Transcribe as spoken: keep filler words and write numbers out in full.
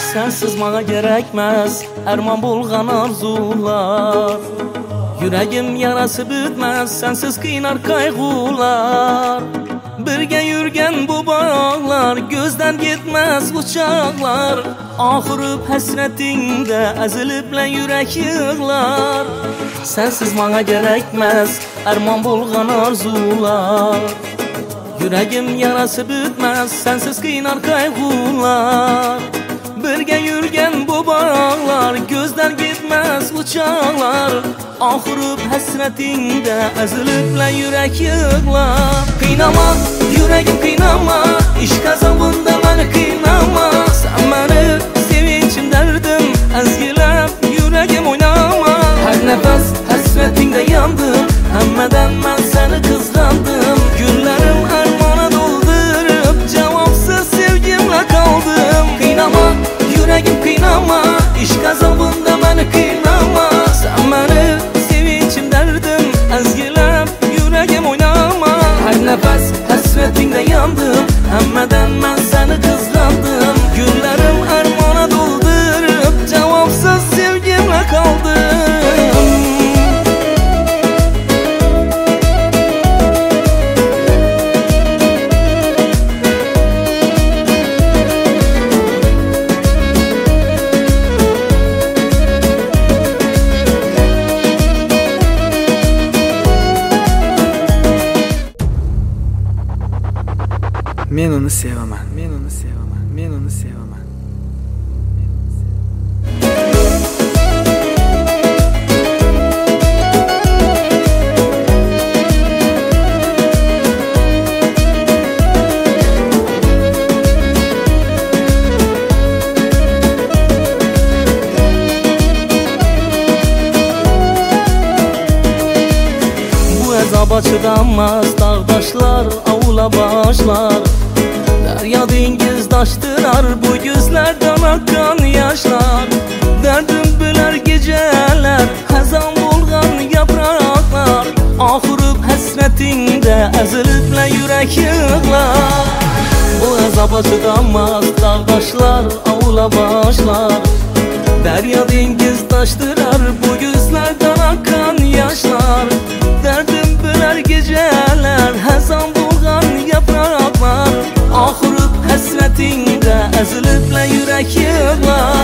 Sensiz bana gerekmez Erman bulgan arzular. Yüreğim yarası bitmez sensiz kıynar kaygılar. Birge yürgen bu bağlar gözden gitmez uçaklar. Ağırıp hasretinde eziliplen yürek yığlar. Sensiz bana gerekmez Erman bulgan arzular. Yüreğim yarası bitmez sensiz kıynar kaygılar. Birge yürgen bu bağlar gözden gitmez uçaklar. Ağırıp hasretinde eziliplen yürek yığlar. Kıynama yüreğim kıynama, İşk azabında beni kıynama. Sen beni sevinçim derdim, ezgilep yüreğim oynama. Her nefes hasretinde yandım, hemmeden ben seni kıskandım. Günlerim armana doldurup cevapsız sevgimle kaldım. Kıynama yüreğim kıynama, İşk azabında beni kıynama. Sen beni sevinçim derdim, ezgilep yüreğim oynama. Her nefes hasretinde yandım, hemmeden ben seni kıskandım. Günlerim armana doldurup cevapsız sevgimle kaldım. Men onu sevaman, men onu sevaman, men onu sevaman. Bu azaba çıdanmaz dağdaşlar, avula başlar. Derya dengiz daştırar bu gözlerden akan yaşlar. Derdim biler geceler, hazan bulgan yapraklar. Ağırıp hasretinde eziliplen yürek yığlar. Bu azaba çıdanmaz dağdaşlar, avula başlar. Derya dengiz daştırar bu gözlerden akan yaşlar. Derdim biler geceler, hazan bulgan yapraklar. Ağırıp hasretinde eziliplen yürek yığlar.